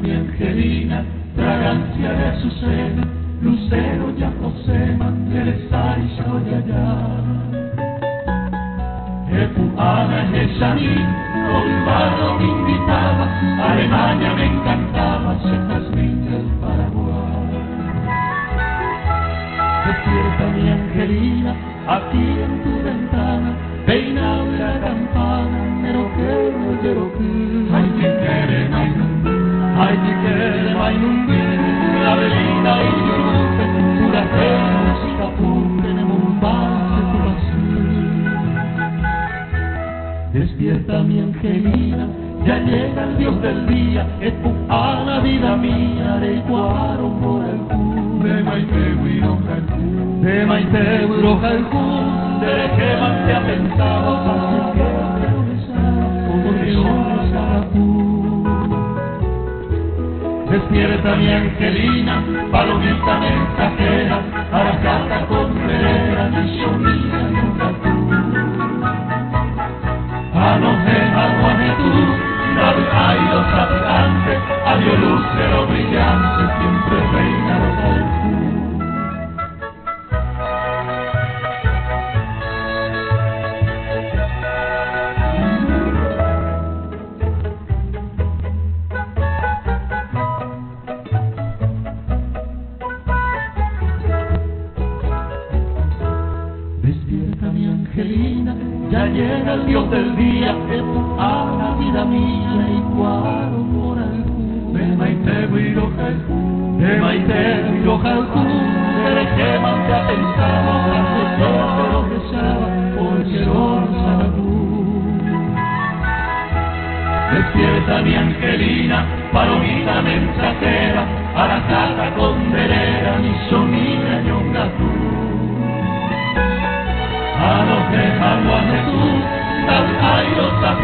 mi angelina, fragancia de su seno, lucero ya posema, Teresai Shoyaya. Ana Jesani, Olvado me invitaba, Alemania me encantaba, Jazmín del Paraguay. Despierta mi angelina, aquí en tu ventana, peina la campana, Meroquero, Yeroquí. Ay, que quiere, ay, que quiere, la velina y Yurupe, Huracán, Singapur, tenemos un vals de tu vacío. Despierta mi angelina, ya llega el Dios del día, a la vida mía, de Iguaro por el Cu, de Maite Huirojalcú, de Maite Huirojalcú, de que más te ha pensado, para que te lo besara, porque yo besara tú. Despierta mi angelina, palomita mensajera, Aracata contrera, Nishomía, nunca tú. Hay los habitantes, adiós lucero brillante, siempre reina Rosalcú. Despierta mi angelina, ya llega el Dios del día, a la vida mía y cuaro por algún. De Maite Huirojalcú, de Maite Huirojalcú, de que más te ha pensado, hace que te lo besaba, porque Rosa tú. Despierta mi angelina, palomita mensajera, Aracata conderera, mi sonina ñonga tú. A los de Jesús, ay los